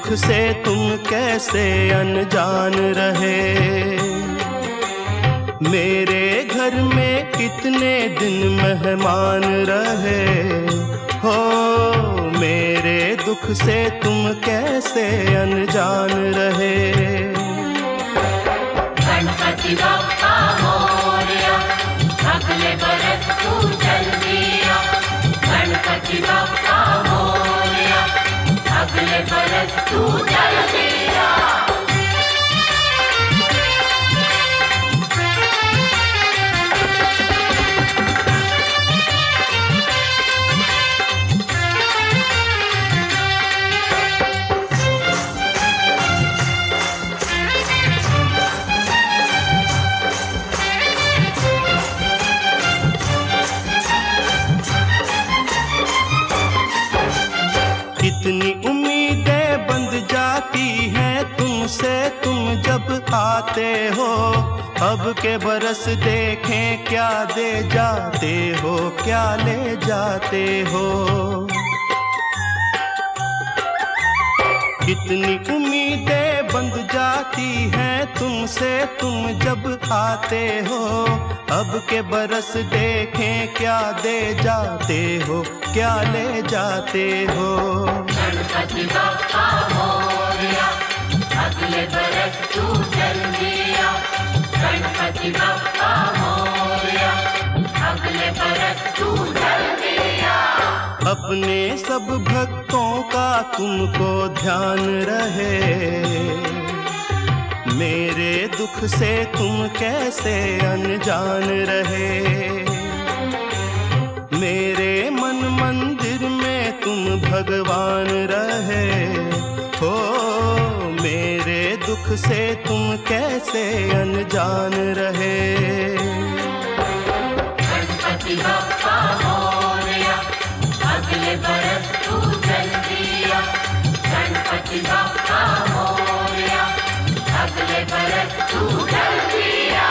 दुख से तुम कैसे अनजान रहे। मेरे घर में कितने दिन मेहमान रहे हो, मेरे दुख से तुम कैसे अनजान रहे। गणपति बप्पा मोरया, अगले बरस तू जल्दी आ। गणपति बप्पा मोरया, अगले बरस तू जल्दी आ। कितनी उम्मीदें बंध जाती हैं तुमसे तुम जब आते हो। अब के बरस देखें क्या दे जाते हो, क्या ले जाते हो। कितनी उम्मीदें बंध जाती हैं तुमसे तुम जब आते हो। अब के बरस देखें क्या दे जाते हो, क्या ले जाते हो। गणपति बप्पा मोरया, अगले बरस तू जल्दी आ। गणपति बप्पा मोरया, अगले बरस तू जल्दी आ। अपने सब भक्तों का तुमको ध्यान रहे। मेरे दुख से तुम कैसे अनजान रहे। मेरे मन मंदिर में तुम भगवान रहे हो, मेरे दुख से तुम कैसे अनजान रहे। गणपति बप्पा मोरया, अगले बरस तू जल्दी आ। गणपति बप्पा मोरया, अगले बरस तू जल्दी आ।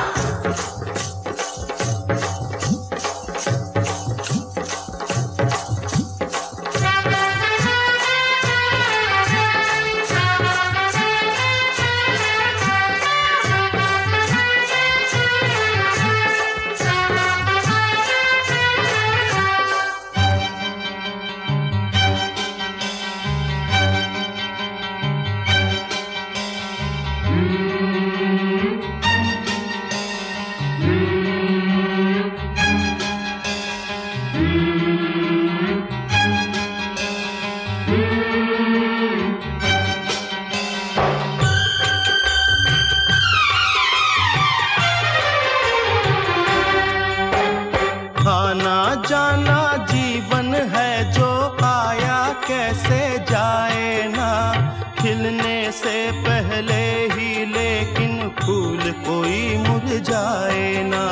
आना जाना जीवन है जो आया कैसे जाए ना। खिलने से पहले ही लेकिन फूल कोई मुरझाए ना।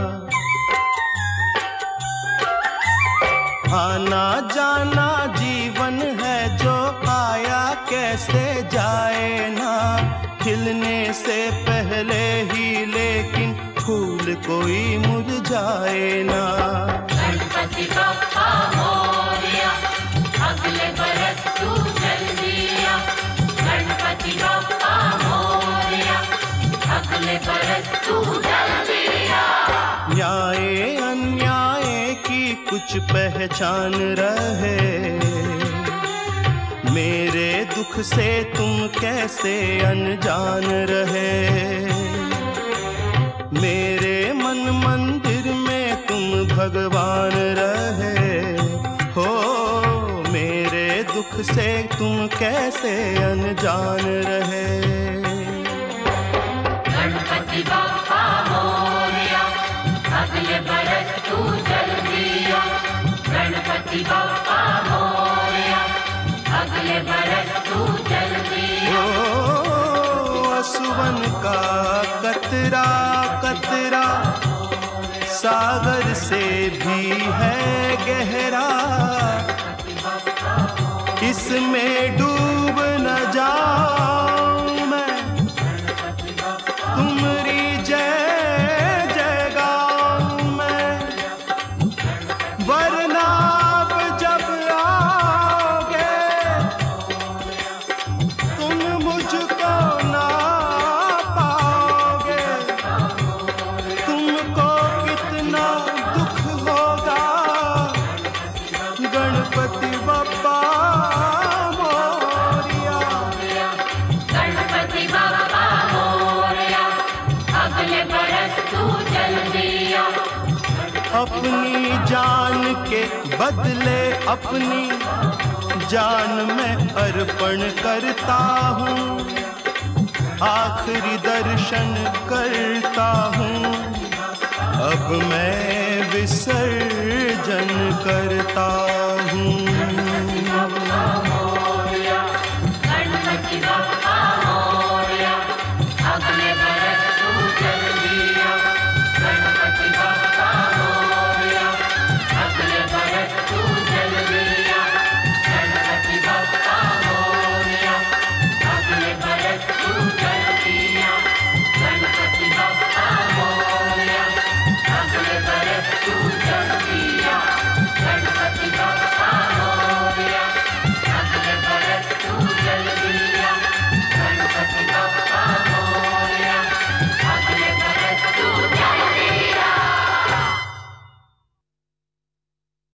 आना जाना जीवन है जो आया कैसे जाए ना। खिलने से पहले ही लेकिन फूल कोई मुरझाए ना। गणपति बप्पा मोरया, अगले बरस तू जल्दी आ। गणपति बप्पा मोरया, अगले बरस तू जल्दी आ। न्याय अन्याय की कुछ पहचान रहे। मेरे दुख से तुम कैसे अनजान रहे। मेरे मन मंदिर में तुम भगवान रहे हो, मेरे दुख से तुम कैसे अनजान रहे। गणपति बप्पा मोरया, अगले बरस तू जल्दी आ। गणपति बप्पा मोरया, अगले बरस तू जल्दी आ। असुवन का कतरा कतरा सागर से भी है गहरा। इसमें डूब न जाऊं मैं, तुम्हारी जय जय गाऊं मैं। वरना जब आओगे बदले अपनी जान में अर्पण करता हूँ, आखिरी दर्शन करता हूँ, अब मैं विसर्जन करता हूँ।